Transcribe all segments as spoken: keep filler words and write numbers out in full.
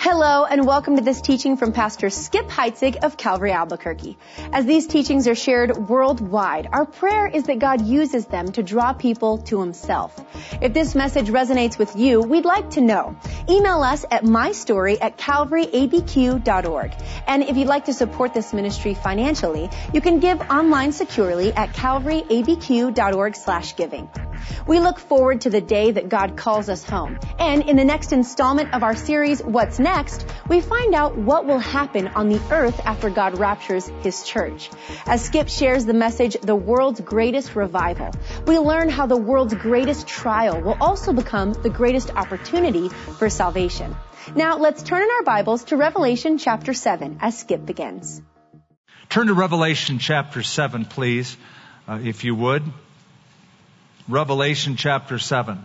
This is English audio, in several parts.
Hello and welcome to this teaching from Pastor Skip Heitzig of Calvary Albuquerque. As these teachings are shared worldwide, our prayer is that God uses them to draw people to Himself. If this message resonates with you, we'd like to know. Email us at mystory at calvary a b q dot org. And if you'd like to support this ministry financially, you can give online securely at calvary a b q dot org slash giving. We look forward to the day that God calls us home. And in the next installment of our series, What's Next, we find out what will happen on the earth after God raptures His church. As Skip shares the message, The World's Greatest Revival, we learn how the world's greatest trial will also become the greatest opportunity for salvation. Now, let's turn in our Bibles to Revelation chapter seven as Skip begins. Turn to Revelation chapter seven, please, uh, if you would. Revelation chapter seven.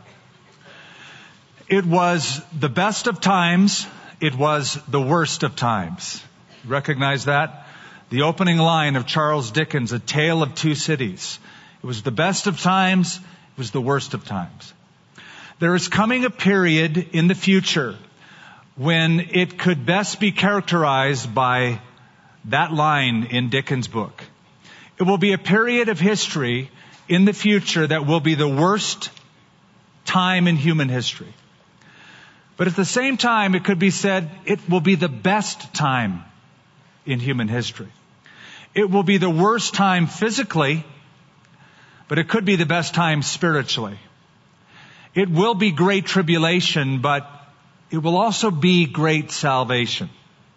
It was the best of times. It was the worst of times. Recognize that? The opening line of Charles Dickens, A Tale of Two Cities. It was the best of times. It was the worst of times. There is coming a period in the future when it could best be characterized by that line in Dickens' book. It will be a period of history in the future that will be the worst time in human history. But at the same time, it could be said it will be the best time in human history. It will be the worst time physically, but it could be the best time spiritually. It will be great tribulation, but it will also be great salvation.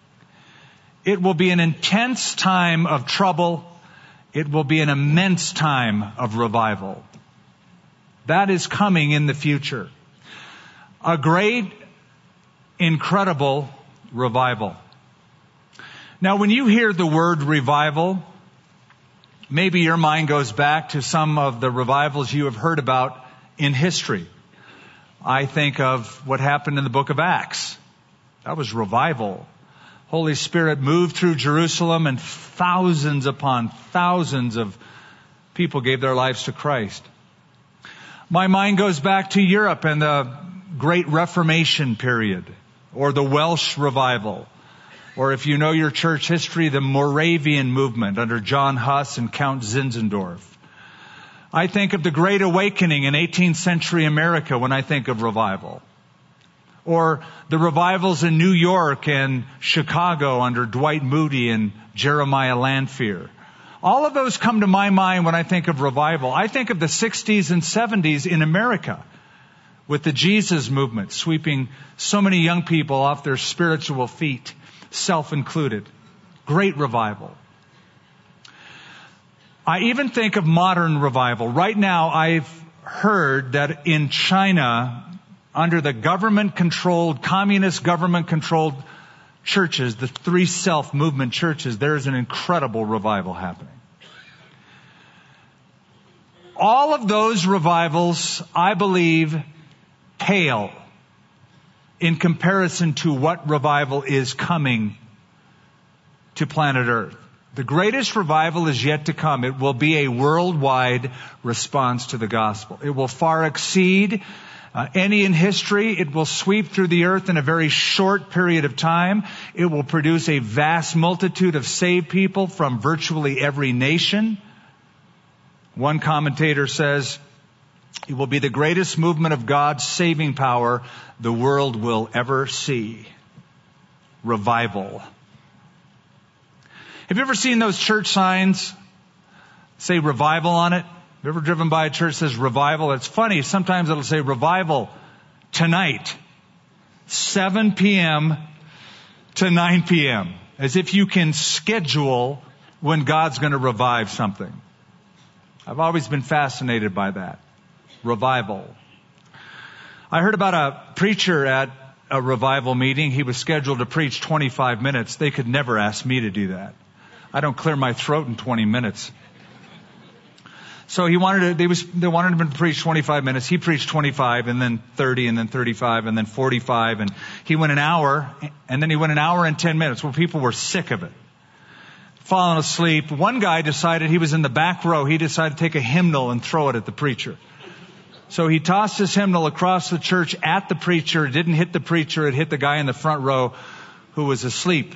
It will be an intense time of trouble. It will be an immense time of revival. That is coming in the future. A great, incredible revival. Now, when you hear the word revival, maybe your mind goes back to some of the revivals you have heard about in history. I think of what happened in the book of Acts. That was revival. Holy Spirit moved through Jerusalem and thousands upon thousands of people gave their lives to Christ. My mind goes back to Europe and the Great Reformation period, or the Welsh Revival, or if you know your church history, the Moravian movement under John Huss and Count Zinzendorf. I think of the Great Awakening in eighteenth century America when I think of revival. Or the revivals in New York and Chicago under Dwight Moody and Jeremiah Lanphier. All of those come to my mind when I think of revival. I think of the sixties and seventies in America with the Jesus movement sweeping so many young people off their spiritual feet, self-included. Great revival. I even think of modern revival. Right now, I've heard that in China, under the government-controlled, communist government-controlled churches, the Three Self movement churches, there is an incredible revival happening. All of those revivals, I believe, pale in comparison to what revival is coming to planet Earth. The greatest revival is yet to come. It will be a worldwide response to the gospel. It will far exceed Uh, any in history. It will sweep through the earth in a very short period of time. It will produce a vast multitude of saved people from virtually every nation. One commentator says, it will be the greatest movement of God's saving power the world will ever see. Revival. Have you ever seen those church signs say revival on it? Have you ever driven by a church that says revival? It's funny. Sometimes it'll say revival tonight, seven p.m. to nine p.m. As if you can schedule when God's going to revive something. I've always been fascinated by that. Revival. I heard about a preacher at a revival meeting. He was scheduled to preach twenty-five minutes. They could never ask me to do that. I don't clear my throat in twenty minutes. So he wanted to, they was, they wanted him to preach twenty-five minutes. He preached twenty-five and then thirty and then thirty-five and then forty-five. And he went an hour and then he went an hour and ten minutes. Well, people were sick of it. Falling asleep. One guy decided, he was in the back row. He decided to take a hymnal and throw it at the preacher. So he tossed his hymnal across the church at the preacher. It didn't hit the preacher. It hit the guy in the front row who was asleep.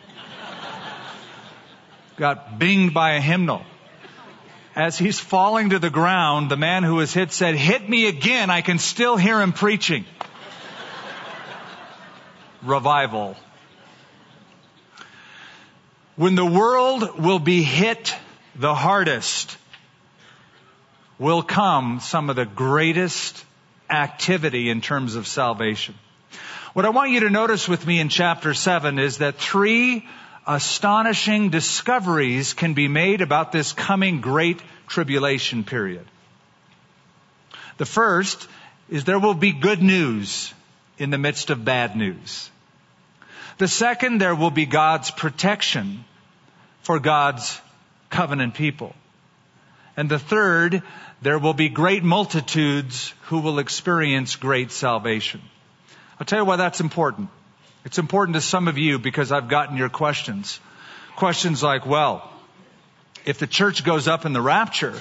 Got binged by a hymnal. As he's falling to the ground, the man who was hit said, "Hit me again. I can still hear him preaching." Revival. When the world will be hit the hardest, will come some of the greatest activity in terms of salvation. What I want you to notice with me in chapter seven is that three astonishing discoveries can be made about this coming great tribulation period. The first is there will be good news in the midst of bad news. The second, there will be God's protection for God's covenant people. And the third, there will be great multitudes who will experience great salvation. I'll tell you why that's important. It's important to some of you because I've gotten your questions. Questions like, well, if the church goes up in the rapture,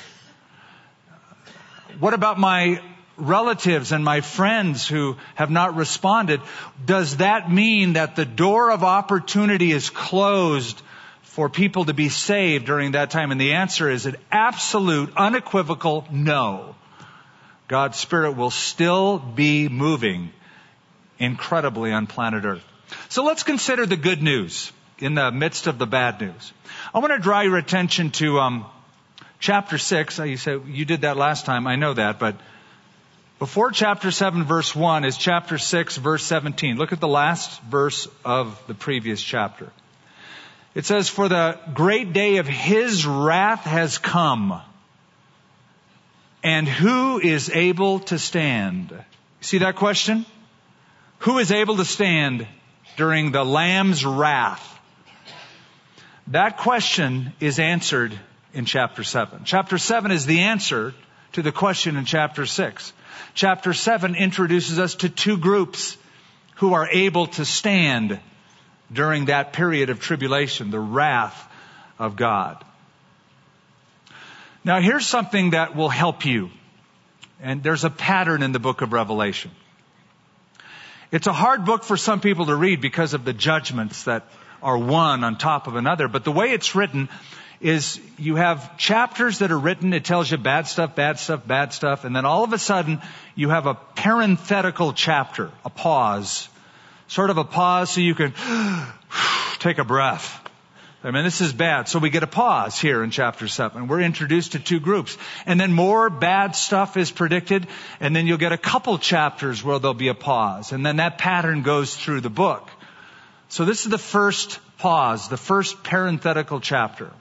what about my relatives and my friends who have not responded? Does that mean that the door of opportunity is closed for people to be saved during that time? And the answer is an absolute, unequivocal no. God's Spirit will still be moving incredibly on planet Earth. So let's consider the good news in the midst of the bad news. I want to draw your attention to um, chapter six. You say, you did that last time. I know that. But before chapter seven, verse one is chapter six, verse seventeen. Look at the last verse of the previous chapter. It says, "For the great day of his wrath has come. And who is able to stand?" See that question? Who is able to stand during the Lamb's wrath? That question is answered in chapter seven. Chapter seven is the answer to the question in chapter six. Chapter seven introduces us to two groups who are able to stand during that period of tribulation, the wrath of God. Now here's something that will help you. And there's a pattern in the book of Revelation. It's a hard book for some people to read because of the judgments that are one on top of another. But the way it's written is you have chapters that are written. It tells you bad stuff, bad stuff, bad stuff. And then all of a sudden you have a parenthetical chapter, a pause, sort of a pause so you can take a breath. I mean, this is bad. So we get a pause here in chapter seven. We're introduced to two groups. And then more bad stuff is predicted. And then you'll get a couple chapters where there'll be a pause. And then that pattern goes through the book. So this is the first pause, the first parenthetical chapter.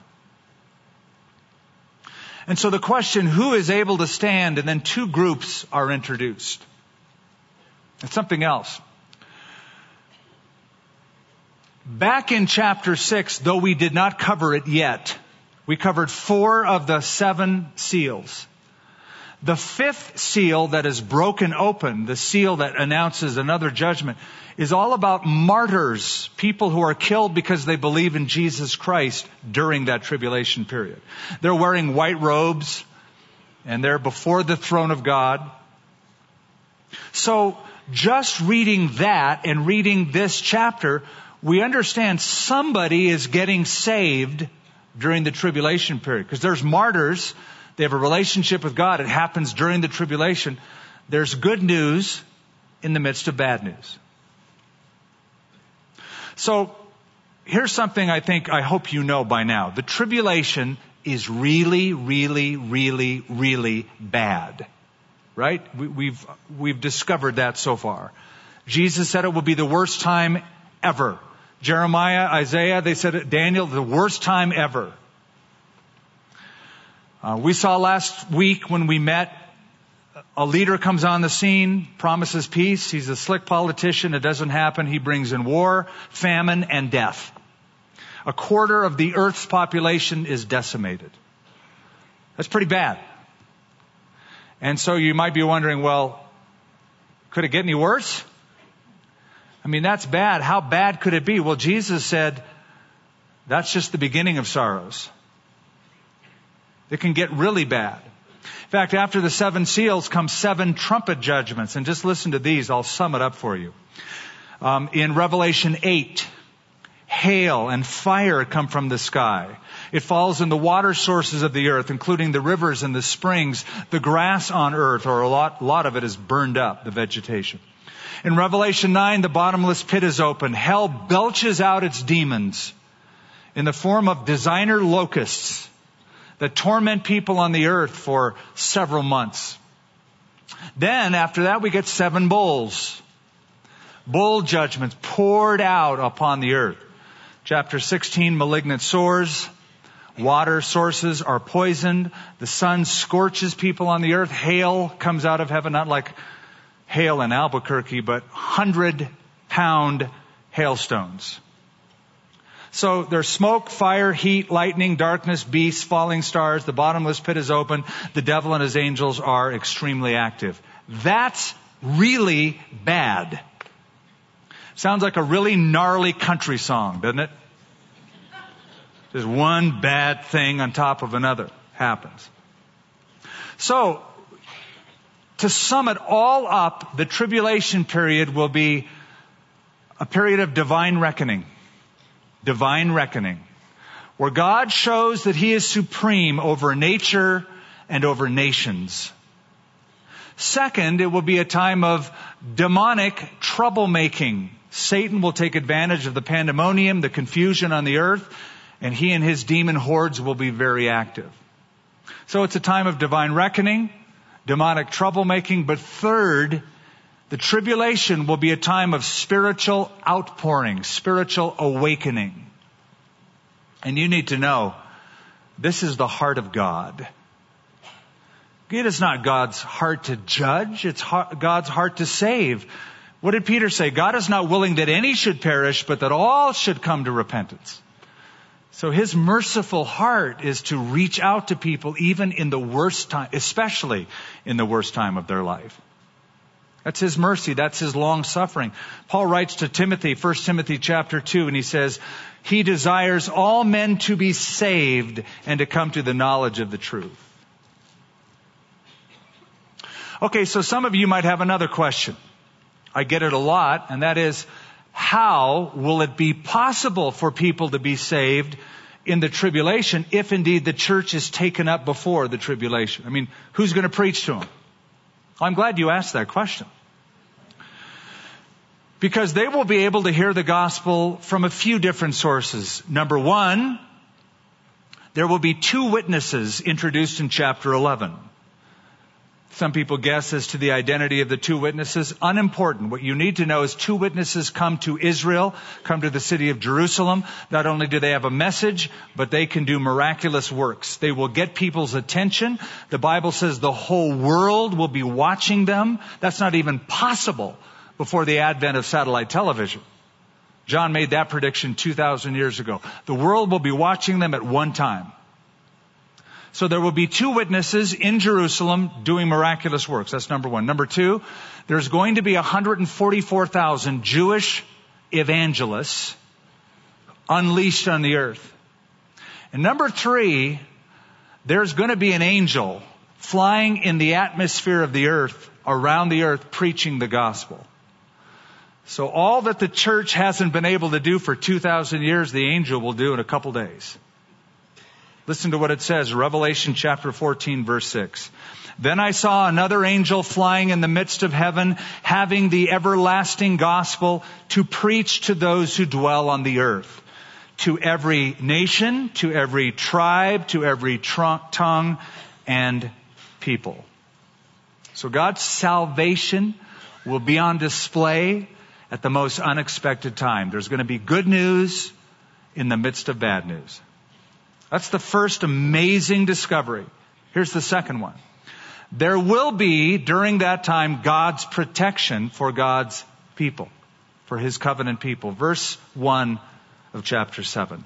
And so the question, who is able to stand? And then two groups are introduced. It's something else. Back in chapter six, though we did not cover it yet, we covered four of the seven seals. The fifth seal that is broken open, the seal that announces another judgment, is all about martyrs, people who are killed because they believe in Jesus Christ during that tribulation period. They're wearing white robes, and they're before the throne of God. So just reading that and reading this chapter, we understand somebody is getting saved during the tribulation period. Because there's martyrs. They have a relationship with God. It happens during the tribulation. There's good news in the midst of bad news. So here's something I think, I hope you know by now. The tribulation is really, really, really, really bad. Right? We, we've, we've discovered that so far. Jesus said it will be the worst time ever. Jeremiah, Isaiah, they said it, Daniel, the worst time ever. Uh, we saw last week when we met, a leader comes on the scene, promises peace. He's a slick politician. It doesn't happen. He brings in war, famine, and death. A quarter of the earth's population is decimated. That's pretty bad. And so you might be wondering, well, could it get any worse? I mean, that's bad. How bad could it be? Well, Jesus said, that's just the beginning of sorrows. It can get really bad. In fact, after the seven seals come seven trumpet judgments. And just listen to these. I'll sum it up for you. Um, in Revelation eight, hail and fire come from the sky. It falls in the water sources of the earth, including the rivers and the springs. The grass on earth, or a lot, lot of it, is burned up, the vegetation. In Revelation nine, the bottomless pit is opened. Hell belches out its demons in the form of designer locusts that torment people on the earth for several months. Then, after that, we get seven bowls. Bowl judgments poured out upon the earth. Chapter sixteen, malignant sores. Water sources are poisoned. The sun scorches people on the earth. Hail comes out of heaven, not like hail in Albuquerque, but hundred-pound hailstones. So there's smoke, fire, heat, lightning, darkness, beasts, falling stars. The bottomless pit is open. The devil and his angels are extremely active. That's really bad. Sounds like a really gnarly country song, doesn't it? Just one bad thing on top of another happens. So, to sum it all up, the tribulation period will be a period of divine reckoning. Divine reckoning. Where God shows that He is supreme over nature and over nations. Second, it will be a time of demonic troublemaking. Satan will take advantage of the pandemonium, the confusion on the earth, and he and his demon hordes will be very active. So it's a time of divine reckoning, demonic troublemaking, but third, the tribulation will be a time of spiritual outpouring, spiritual awakening. And you need to know, this is the heart of God. It is not God's heart to judge, it's God's heart to save. What did Peter say? God is not willing that any should perish, but that all should come to repentance. So His merciful heart is to reach out to people even in the worst time, especially in the worst time of their life. That's His mercy. That's His long suffering. Paul writes to Timothy, First Timothy chapter two, and he says, He desires all men to be saved and to come to the knowledge of the truth. Okay, so some of you might have another question. I get it a lot, and that is, how will it be possible for people to be saved in the tribulation if indeed the church is taken up before the tribulation? I mean, who's going to preach to them? I'm glad you asked that question. Because they will be able to hear the gospel from a few different sources. Number one, there will be two witnesses introduced in chapter eleven. Some people guess as to the identity of the two witnesses. Unimportant. What you need to know is two witnesses come to Israel, come to the city of Jerusalem. Not only do they have a message, but they can do miraculous works. They will get people's attention. The Bible says the whole world will be watching them. That's not even possible before the advent of satellite television. John made that prediction two thousand years ago. The world will be watching them at one time. So there will be two witnesses in Jerusalem doing miraculous works. That's number one. Number two, there's going to be one hundred forty-four thousand Jewish evangelists unleashed on the earth. And number three, there's going to be an angel flying in the atmosphere of the earth, around the earth, preaching the gospel. So all that the church hasn't been able to do for two thousand years, the angel will do in a couple days. Listen to what it says, Revelation chapter fourteen, verse six. Then I saw another angel flying in the midst of heaven, having the everlasting gospel to preach to those who dwell on the earth, to every nation, to every tribe, to every tr- tongue and people. So God's salvation will be on display at the most unexpected time. There's going to be good news in the midst of bad news. That's the first amazing discovery. Here's the second one. There will be, during that time, God's protection for God's people, for His covenant people. Verse one of chapter seven.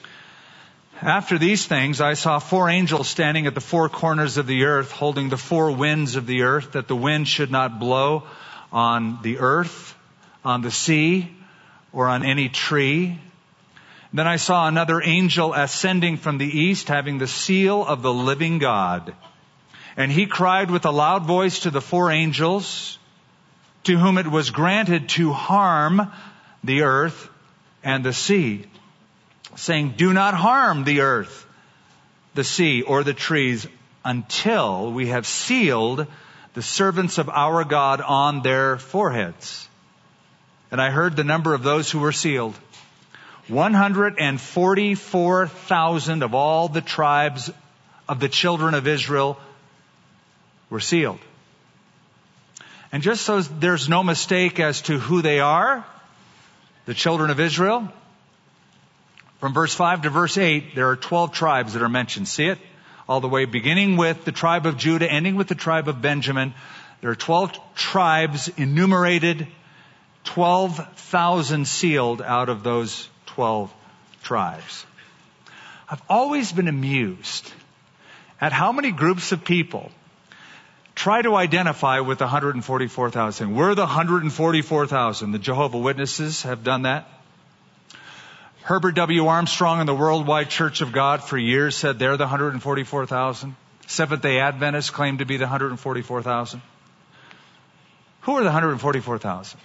After these things, I saw four angels standing at the four corners of the earth, holding the four winds of the earth, that the wind should not blow on the earth, on the sea, or on any tree. Then I saw another angel ascending from the east, having the seal of the living God. And he cried with a loud voice to the four angels, to whom it was granted to harm the earth and the sea, saying, do not harm the earth, the sea, or the trees, until we have sealed the servants of our God on their foreheads. And I heard the number of those who were sealed. one hundred forty-four thousand of all the tribes of the children of Israel were sealed. And just so there's no mistake as to who they are, the children of Israel, from verse five to verse eight, there are twelve tribes that are mentioned. See it? All the way beginning with the tribe of Judah, ending with the tribe of Benjamin. There are twelve tribes enumerated, twelve thousand sealed out of those twelve tribes. I've always been amused at how many groups of people try to identify with the one hundred forty-four thousand. We're the one hundred forty-four thousand. The Jehovah's Witnesses have done that. Herbert W. Armstrong and the Worldwide Church of God for years said they're the one hundred forty-four thousand. Seventh-day Adventists claim to be the one hundred forty-four thousand. Who are the one hundred forty-four thousand?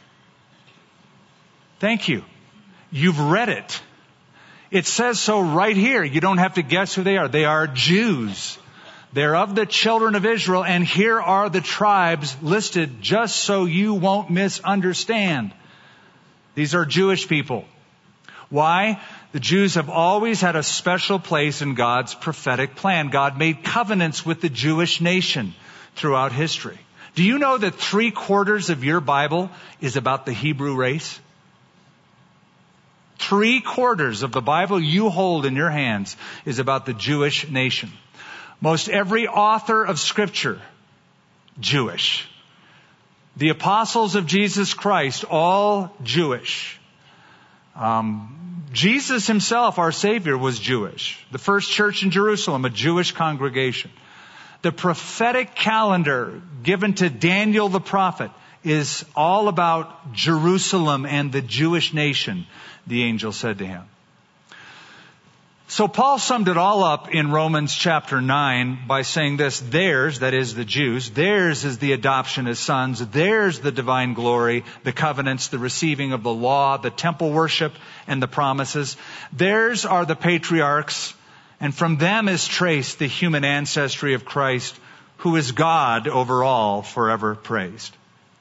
Thank you. You've read it. It says so right here. You don't have to guess who they are. They are Jews. They're of the children of Israel, and here are the tribes listed just so you won't misunderstand. These are Jewish people. Why? The Jews have always had a special place in God's prophetic plan. God made covenants with the Jewish nation throughout history. Do you know that three quarters of your Bible is about the Hebrew race? Three quarters of the Bible you hold in your hands is about the Jewish nation. Most every author of Scripture, Jewish. The apostles of Jesus Christ, all Jewish. Um, Jesus himself, our Savior, was Jewish. The first church in Jerusalem, a Jewish congregation. The prophetic calendar given to Daniel the prophet is all about Jerusalem and the Jewish nation, the angel said to him. So Paul summed it all up in Romans chapter nine by saying this: theirs, that is the Jews, theirs is the adoption as sons, theirs the divine glory, the covenants, the receiving of the law, the temple worship, and the promises. Theirs are the patriarchs, and from them is traced the human ancestry of Christ, who is God over all, forever praised.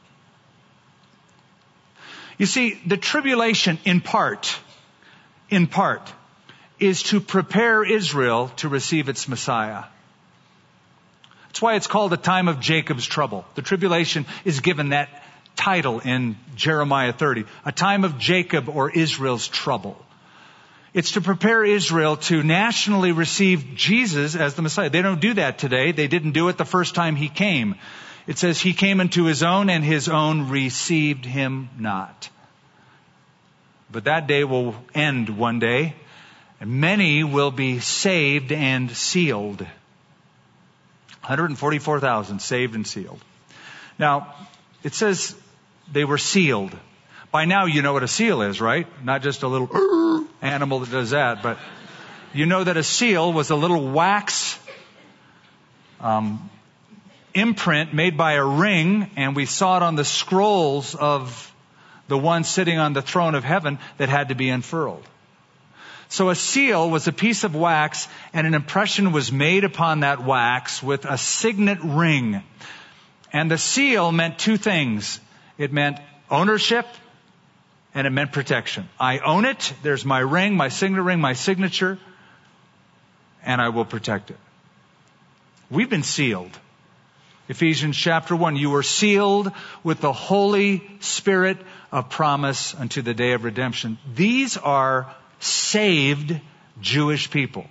You see, the tribulation in part, in part, is to prepare Israel to receive its Messiah. That's why it's called a time of Jacob's trouble. The tribulation is given that title in Jeremiah thirty, a time of Jacob or Israel's trouble. It's to prepare Israel to nationally receive Jesus as the Messiah. They don't do that today. They didn't do it the first time he came. It says he came into his own and his own received him not. But that day will end one day. And many will be saved and sealed. one hundred forty-four thousand saved and sealed. Now, it says they were sealed. By now you know what a seal is, right? Not just a little animal that does that, but you know that a seal was a little wax um, imprint made by a ring, and we saw it on the scrolls of the one sitting on the throne of heaven that had to be unfurled. So a seal was a piece of wax, and an impression was made upon that wax with a signet ring. And the seal meant two things. It meant ownership, and it meant protection. I own it. There's my ring, my signet ring, my signature, and I will protect it. We've been sealed. Ephesians chapter one, you were sealed with the Holy Spirit of promise unto the day of redemption. These are saved Jewish people.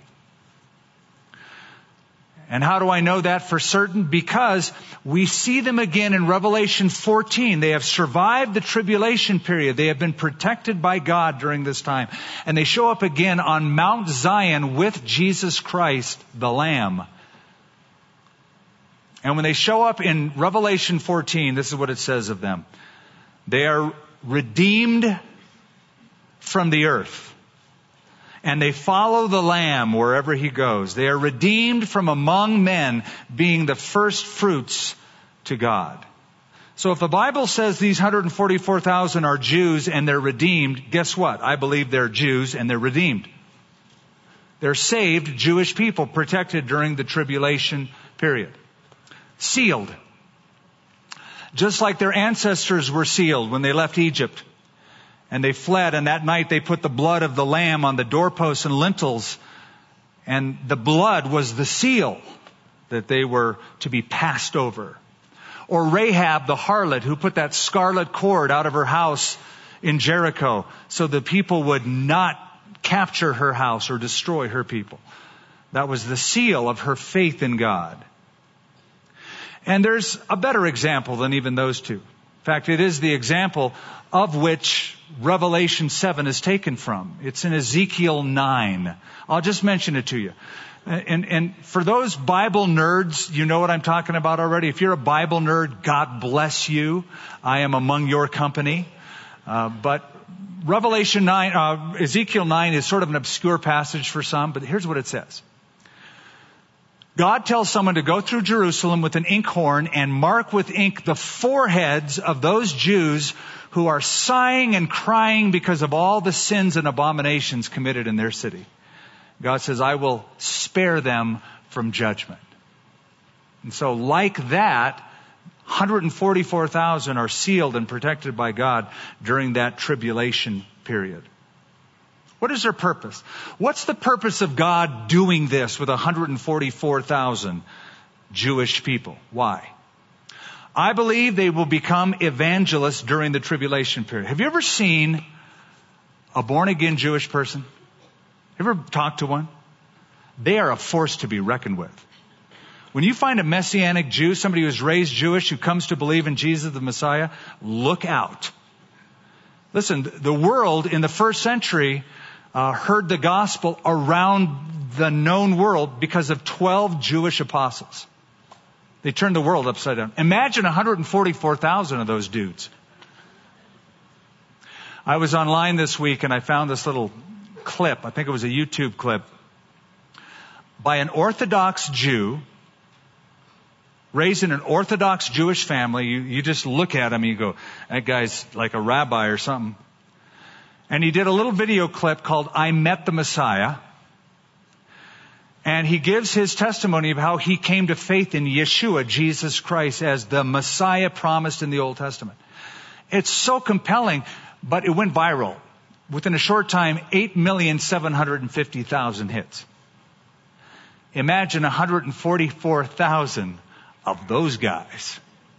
And how do I know that for certain? Because we see them again in Revelation fourteen. They have survived the tribulation period. They have been protected by God during this time. And they show up again on Mount Zion with Jesus Christ, the Lamb. And when they show up in Revelation fourteen, this is what it says of them. They are redeemed from the earth. and they follow the Lamb wherever he goes. They are redeemed from among men, being the first fruits to God. So if the Bible says these one hundred forty-four thousand are Jews and they're redeemed, guess what? I believe they're Jews and they're redeemed. They're saved Jewish people, protected during the tribulation period. Sealed. Just like their ancestors were sealed when they left Egypt. And they fled, and that night they put the blood of the Lamb on the doorposts and lintels. And the blood was the seal that they were to be passed over. Or Rahab the harlot, who put that scarlet cord out of her house in Jericho so the people would not capture her house or destroy her people. That was the seal of her faith in God. And there's a better example than even those two. In fact, it is the example of which Revelation seven is taken from. It's in Ezekiel nine. I'll just mention it to you. And, and for those Bible nerds, you know what I'm talking about already. If you're a Bible nerd, God bless you. I am among your company. Uh, but Revelation nine, uh, Ezekiel nine is sort of an obscure passage for some, but here's what it says. God tells someone to go through Jerusalem with an inkhorn and mark with ink the foreheads of those Jews who are sighing and crying because of all the sins and abominations committed in their city. God says, I will spare them from judgment. And so like that, one hundred forty-four thousand are sealed and protected by God during that tribulation period. What is their purpose? What's the purpose of God doing this with one hundred forty-four thousand Jewish people? Why? I believe they will become evangelists during the tribulation period. Have you ever seen a born-again Jewish person? Ever talked to one? They are a force to be reckoned with. When you find a Messianic Jew, somebody who was raised Jewish, who comes to believe in Jesus the Messiah, look out. Listen, the world in the first century uh, heard the gospel around the known world because of twelve Jewish apostles. They turned the world upside down. Imagine one hundred forty-four thousand of those dudes. I was online this week and I found this little clip. I think it was a YouTube clip by an Orthodox Jew raised in an Orthodox Jewish family. You, you just look at him and you go, that guy's like a rabbi or something. And he did a little video clip called I Met the Messiah. And he gives his testimony of how he came to faith in Yeshua, Jesus Christ, as the Messiah promised in the Old Testament. It's so compelling, but it went viral. Within a short time, eight million seven hundred fifty thousand hits. Imagine one hundred forty-four thousand of those guys.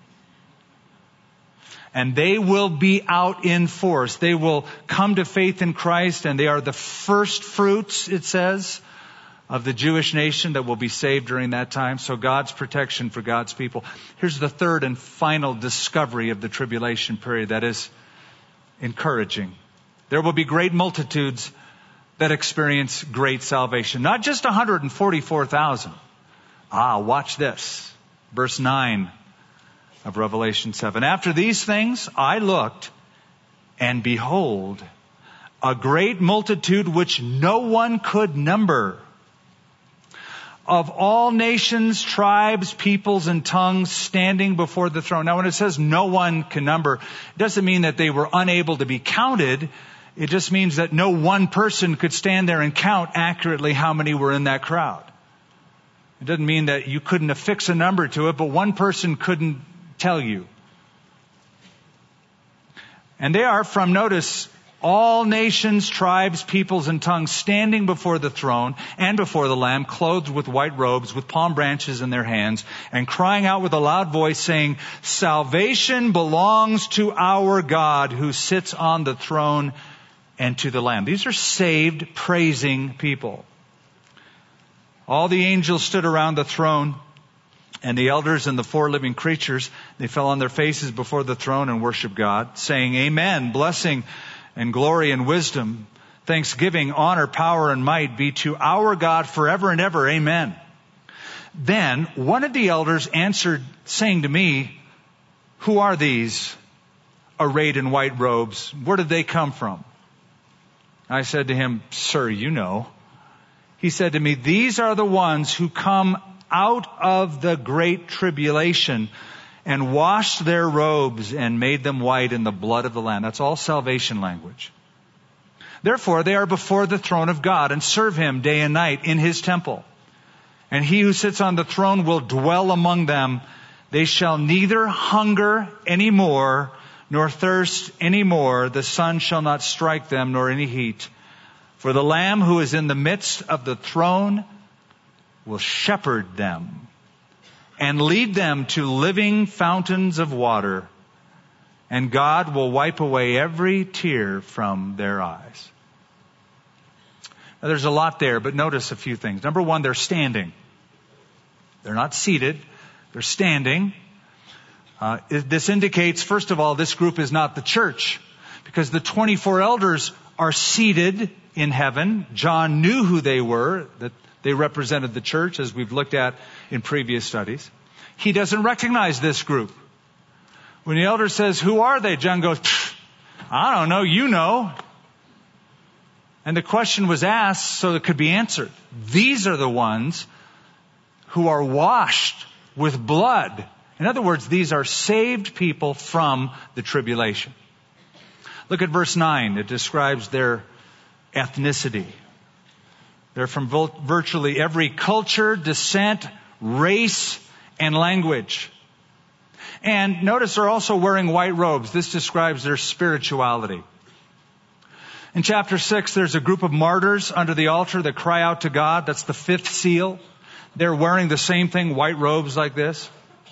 And they will be out in force. They will come to faith in Christ, and they are the first fruits, it says, of the Jewish nation that will be saved during that time. So God's protection for God's people. Here's the third and final discovery of the tribulation period that is encouraging. There will be great multitudes that experience great salvation. Not just one hundred forty-four thousand. Ah, watch this. Verse nine of Revelation seven. After these things I looked, and behold, a great multitude which no one could number, of all nations, tribes, peoples, and tongues, standing before the throne. Now, when it says no one can number, it doesn't mean that they were unable to be counted. It just means that no one person could stand there and count accurately how many were in that crowd. It doesn't mean that you couldn't affix a number to it, but one person couldn't tell you. And they are from, notice, all nations, tribes, peoples, and tongues standing before the throne and before the Lamb, clothed with white robes, with palm branches in their hands, and crying out with a loud voice, saying, salvation belongs to our God who sits on the throne and to the Lamb. These are saved, praising people. All the angels stood around the throne, and the elders and the four living creatures, they fell on their faces before the throne and worshiped God, saying, Amen, blessing and glory and wisdom, thanksgiving, honor, power, and might be to our God forever and ever. Amen. Then one of the elders answered, saying to me, who are these arrayed in white robes? Where did they come from? I said to him, "Sir, you know." He said to me, "These are the ones who come out of the great tribulation and washed their robes and made them white in the blood of the Lamb." That's all salvation language. "Therefore, they are before the throne of God and serve Him day and night in His temple. And He who sits on the throne will dwell among them. They shall neither hunger any more nor thirst any more. The sun shall not strike them, nor any heat. For the Lamb who is in the midst of the throne will shepherd them and lead them to living fountains of water. And God will wipe away every tear from their eyes." Now, there's a lot there, but notice a few things. Number one, they're standing. They're not seated. They're standing. Uh, this indicates, first of all, this group is not the church, because the twenty-four elders are seated in heaven. John knew who they were, that they represented the church, as we've looked at in previous studies. He doesn't recognize this group. When the elder says, "Who are they?" John goes, "I don't know, you know." And the question was asked so it could be answered. These are the ones who are washed with blood. In other words, these are saved people from the tribulation. Look at verse nine. It describes their ethnicity. They're from virtually every culture, descent, race, and language. And notice they're also wearing white robes. This describes their spirituality. In chapter six, there's a group of martyrs under the altar that cry out to God. That's the fifth seal. They're wearing the same thing, white robes like this.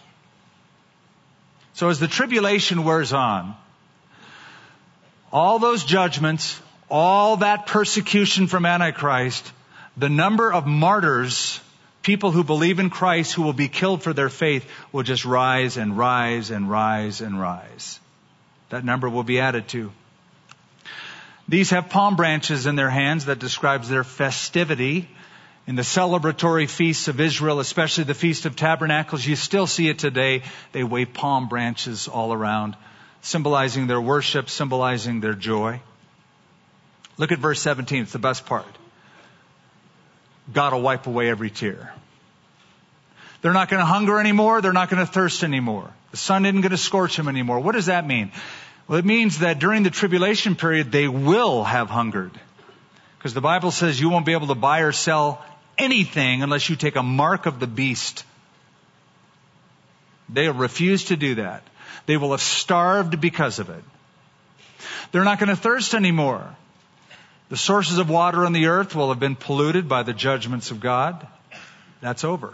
So as the tribulation wears on, all those judgments, all that persecution from Antichrist, the number of martyrs, people who believe in Christ who will be killed for their faith, will just rise and rise and rise and rise. That number will be added to. These have palm branches in their hands. That describes their festivity. In the celebratory feasts of Israel, especially the Feast of Tabernacles, you still see it today. They wave palm branches all around, symbolizing their worship, symbolizing their joy. Look at verse seventeen. It's the best part. God will wipe away every tear. They're not going to hunger anymore. They're not going to thirst anymore. The sun isn't going to scorch them anymore. What does that mean? Well, it means that during the tribulation period, they will have hungered. Because the Bible says you won't be able to buy or sell anything unless you take a mark of the beast. They'll refuse to do that. They will have starved because of it. They're not going to thirst anymore. The sources of water on the earth will have been polluted by the judgments of God. That's over.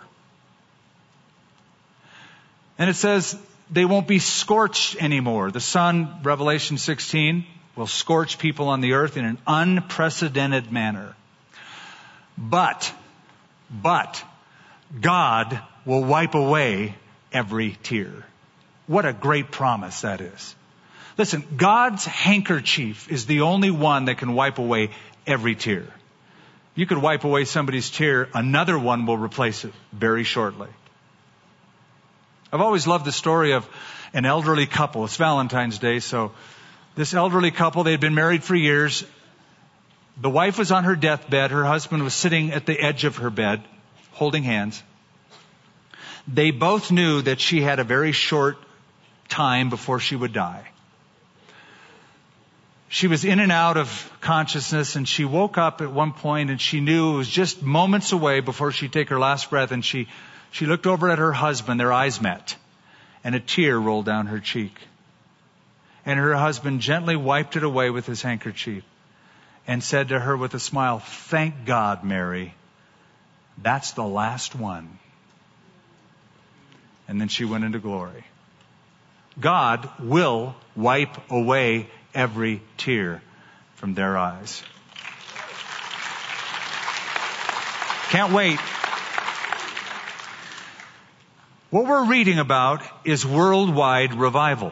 And it says they won't be scorched anymore. The sun, Revelation sixteen, will scorch people on the earth in an unprecedented manner. But, but, God will wipe away every tear. What a great promise that is. Listen, God's handkerchief is the only one that can wipe away every tear. You could wipe away somebody's tear, another one will replace it very shortly. I've always loved the story of an elderly couple. It's Valentine's Day, so this elderly couple, they had been married for years. The wife was on her deathbed. Her husband was sitting at the edge of her bed, holding hands. They both knew that she had a very short time before she would die. She was in and out of consciousness, and she woke up at one point, and she knew it was just moments away before she'd take her last breath, and she, she looked over at her husband. Their eyes met, and a tear rolled down her cheek. And her husband gently wiped it away with his handkerchief and said to her with a smile, "Thank God, Mary, that's the last one." And then she went into glory. God will wipe away every tear from their eyes. Can't wait. What we're reading about is worldwide revival.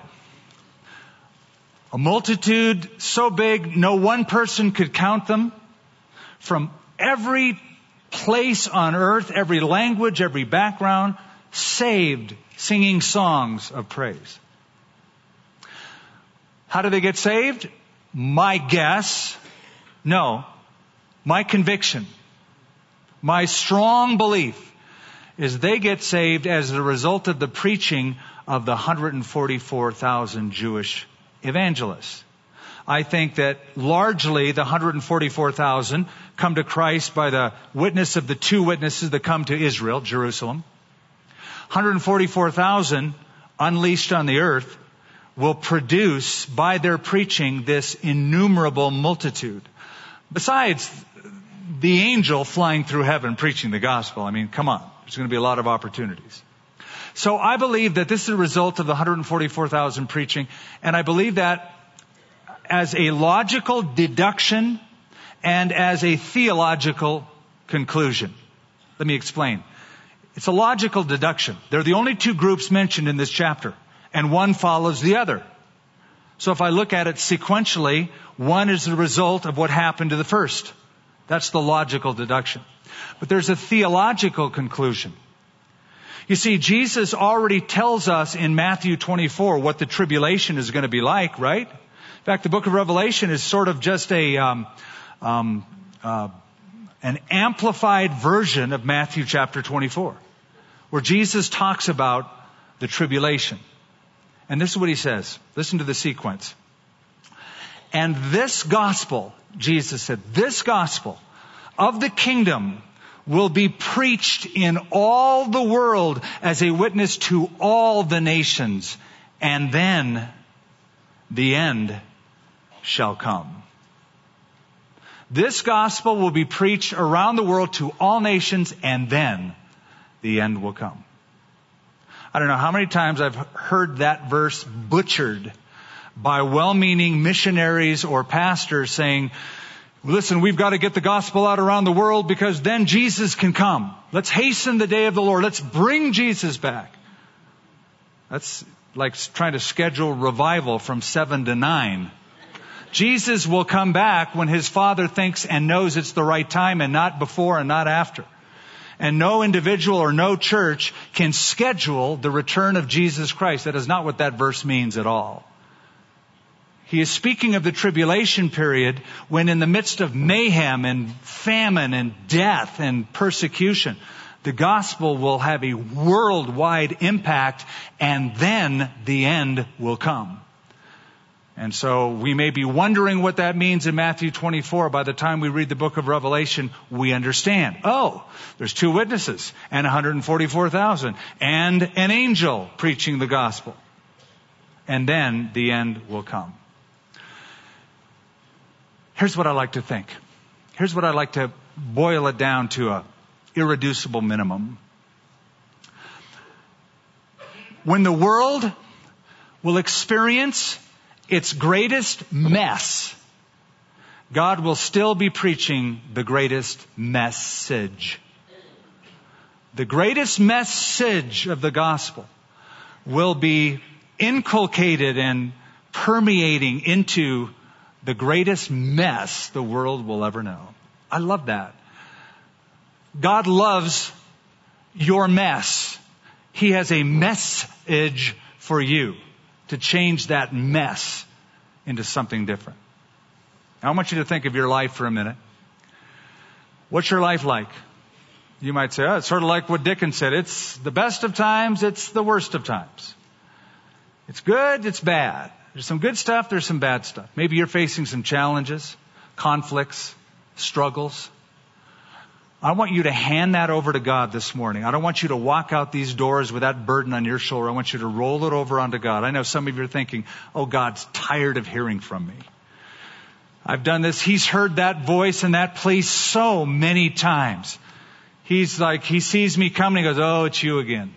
A multitude so big no one person could count them, from every place on earth, every language, every background, saved, singing songs of praise. How do they get saved? My guess No. My conviction, my strong belief is they get saved as a result of the preaching of the one hundred forty-four thousand Jewish evangelists. I think that largely the one hundred forty-four thousand come to Christ by the witness of the two witnesses that come to Israel, Jerusalem. one hundred forty-four thousand unleashed on the earth will produce by their preaching this innumerable multitude. Besides the angel flying through heaven preaching the gospel. I mean, come on. There's going to be a lot of opportunities. So I believe that this is a result of the one hundred forty-four thousand preaching, and I believe that as a logical deduction and as a theological conclusion. Let me explain. It's a logical deduction. They're the only two groups mentioned in this chapter, and one follows the other. So if I look at it sequentially, one is the result of what happened to the first. That's the logical deduction. But there's a theological conclusion. You see, Jesus already tells us in Matthew twenty-four what the tribulation is going to be like, right? In fact, the book of Revelation is sort of just a um, um, uh, an amplified version of Matthew chapter twenty-four, where Jesus talks about the tribulation. And this is what he says. Listen to the sequence. And this gospel, Jesus said, this gospel of the kingdom will be preached in all the world as a witness to all the nations, and then the end shall come. This gospel will be preached around the world to all nations, and then the end will come. I don't know how many times I've heard that verse butchered by well-meaning missionaries or pastors saying, listen, we've got to get the gospel out around the world because then Jesus can come. Let's hasten the day of the Lord. Let's bring Jesus back. That's like trying to schedule revival from seven to nine. Jesus will come back when his Father thinks and knows it's the right time, and not before and not after. And no individual or no church can schedule the return of Jesus Christ. That is not what that verse means at all. He is speaking of the tribulation period when in the midst of mayhem and famine and death and persecution, the gospel will have a worldwide impact, and then the end will come. And so we may be wondering what that means in Matthew twenty-four. By the time we read the book of Revelation, we understand. Oh, there's two witnesses and one hundred forty-four thousand and an angel preaching the gospel. And then the end will come. Here's what I like to think. Here's what I like to boil it down to a irreducible minimum. When the world will experience its greatest mess, God will still be preaching the greatest message. The greatest message of the gospel will be inculcated and permeating into the greatest mess the world will ever know. I love that. God loves your mess. He has a message for you to change that mess into something different. Now, I want you to think of your life for a minute. What's your life like? You might say, oh, it's sort of like what Dickens said. It's the best of times, it's the worst of times. It's good, it's bad. There's some good stuff, there's some bad stuff. Maybe you're facing some challenges, conflicts, struggles. I want you to hand that over to God this morning. I don't want you to walk out these doors with that burden on your shoulder. I want you to roll it over onto God. I know some of you are thinking, oh, God's tired of hearing from me. I've done this. He's heard that voice and that plea so many times. He's like, he sees me coming, he goes, oh, it's you again.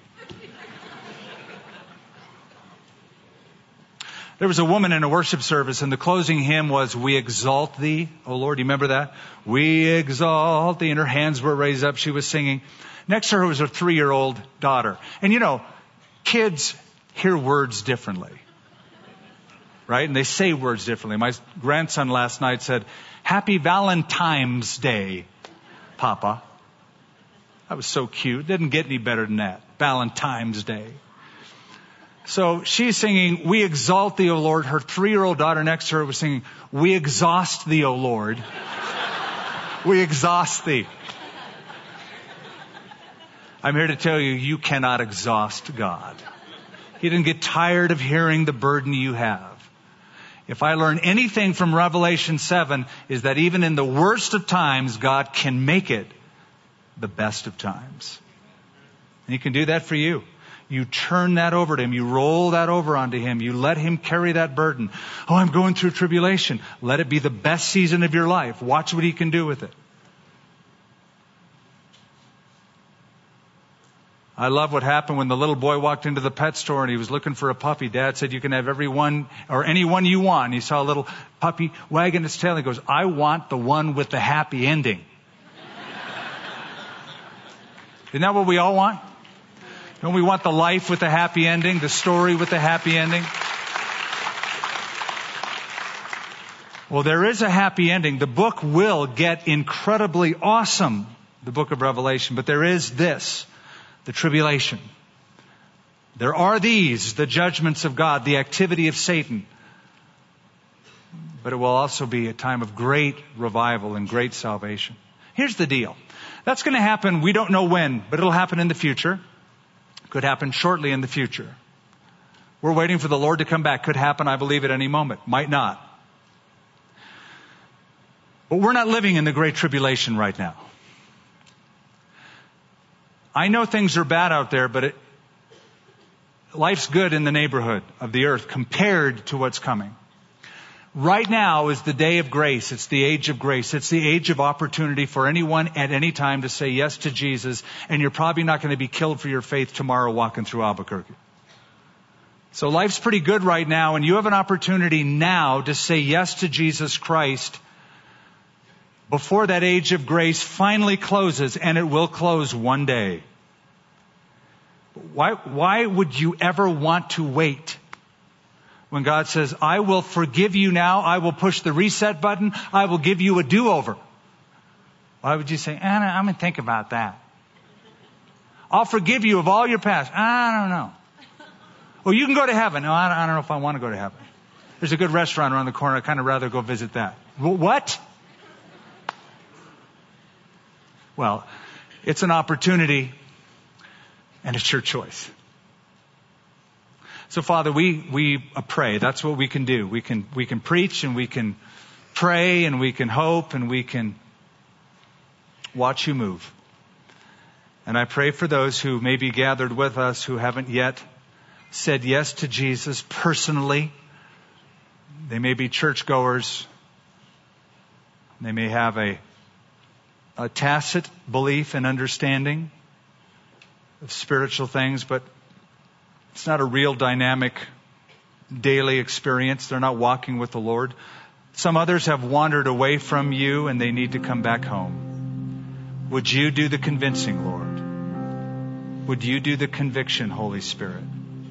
There was a woman in a worship service, and the closing hymn was, we exalt thee, O Lord. Do you remember that? We exalt thee. And her hands were raised up. She was singing. Next to her was her three-year-old daughter. And you know, kids hear words differently. Right? And they say words differently. My grandson last night said, Happy Valentine's Day, Papa. That was so cute. Didn't get any better than that. Valentine's Day. So she's singing, we exalt thee, O Lord. Her three-year-old daughter next to her was singing, we exhaust thee, O Lord. We exhaust thee. I'm here to tell you, you cannot exhaust God. He didn't get tired of hearing the burden you have. If I learn anything from Revelation seven, is that even in the worst of times, God can make it the best of times. And He can do that for you. You turn that over to Him. You roll that over onto Him. You let Him carry that burden. Oh, I'm going through tribulation. Let it be the best season of your life. Watch what He can do with it. I love what happened when the little boy walked into the pet store and he was looking for a puppy. Dad said, you can have every one or any one you want. And he saw a little puppy wagging its tail. He goes, I want the one with the happy ending. Isn't that what we all want? Don't we want the life with the happy ending, the story with the happy ending? Well, there is a happy ending. The book will get incredibly awesome, the book of Revelation, but there is this. The tribulation. There are these, the judgments of God, the activity of Satan. But it will also be a time of great revival and great salvation. Here's the deal. That's going to happen, we don't know when, but it'll happen in the future. Could happen shortly in the future. We're waiting for the Lord to come back. Could happen, I believe, at any moment. Might not. But we're not living in the great tribulation right now. I know things are bad out there, but it, life's good in the neighborhood of the earth compared to what's coming. Right now is the day of grace. It's the age of grace. It's the age of opportunity for anyone at any time to say yes to Jesus, and you're probably not going to be killed for your faith tomorrow walking through Albuquerque. So life's pretty good right now, and you have an opportunity now to say yes to Jesus Christ before that age of grace finally closes, and it will close one day. Why, why would you ever want to wait? When God says, I will forgive you now, I will push the reset button, I will give you a do-over. Why would you say, Anna, I'm going to think about that. I'll forgive you of all your past. I don't know. Well, you can go to heaven. No, I don't know if I want to go to heaven. There's a good restaurant around the corner. I'd kind of rather go visit that. What? Well, it's an opportunity, and it's your choice. So, Father, we we pray. That's what we can do. We can we can preach, and we can pray, and we can hope, and we can watch you move. And I pray for those who may be gathered with us who haven't yet said yes to Jesus personally. They may be churchgoers. They may have a a tacit belief and understanding of spiritual things, but it's not a real dynamic daily experience. They're not walking with the Lord. Some others have wandered away from you and they need to come back home. Would you do the convincing, Lord? Would you do the conviction, Holy Spirit?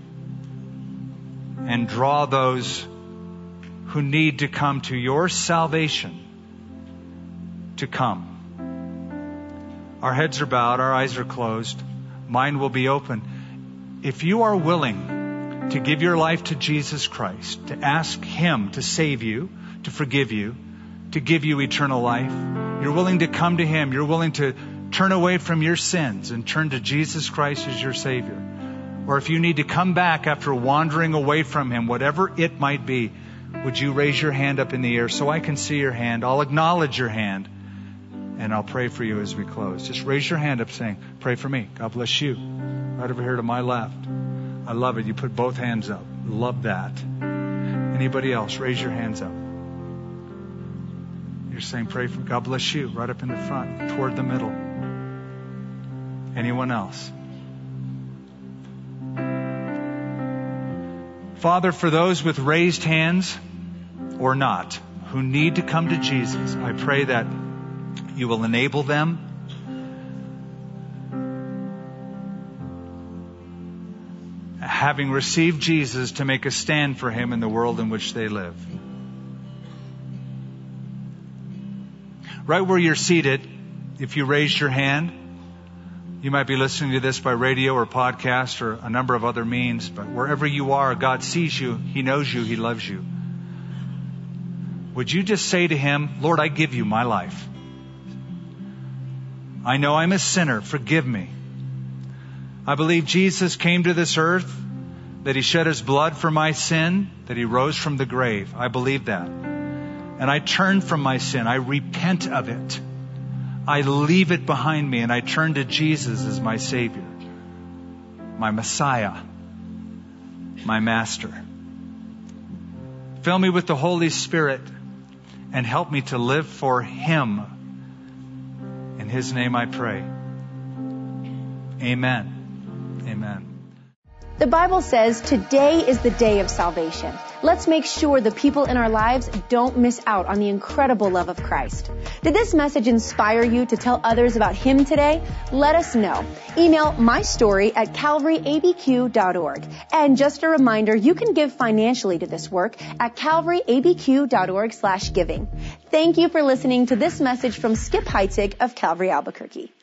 And draw those who need to come to your salvation to come. Our heads are bowed, our eyes are closed, mind will be open. If you are willing to give your life to Jesus Christ, to ask Him to save you, to forgive you, to give you eternal life, you're willing to come to Him, you're willing to turn away from your sins and turn to Jesus Christ as your Savior. Or if you need to come back after wandering away from Him, whatever it might be, would you raise your hand up in the air so I can see your hand? I'll acknowledge your hand. And I'll pray for you as we close. Just raise your hand up saying, pray for me. God bless you. Right over here to my left. I love it. You put both hands up. Love that. Anybody else? Raise your hands up. You're saying, pray for God bless you. Right up in the front, toward the middle. Anyone else? Father, for those with raised hands or not, who need to come to Jesus, I pray that you will enable them. Having received Jesus, to make a stand for Him in the world in which they live. Right where you're seated, if you raised your hand, you might be listening to this by radio or podcast or a number of other means, but wherever you are, God sees you, He knows you, He loves you. Would you just say to Him, Lord, I give you my life. I know I'm a sinner. Forgive me. I believe Jesus came to this earth, that He shed His blood for my sin, that He rose from the grave. I believe that. And I turn from my sin. I repent of it. I leave it behind me and I turn to Jesus as my Savior, my Messiah, my Master. Fill me with the Holy Spirit and help me to live for Him. In His name I pray. Amen. Amen. The Bible says today is the day of salvation. Let's make sure the people in our lives don't miss out on the incredible love of Christ. Did this message inspire you to tell others about Him today? Let us know. Email my story at calvary a b q dot org. And just a reminder, you can give financially to this work at calvary a b q dot org slash giving. Thank you for listening to this message from Skip Heitzig of Calvary Albuquerque.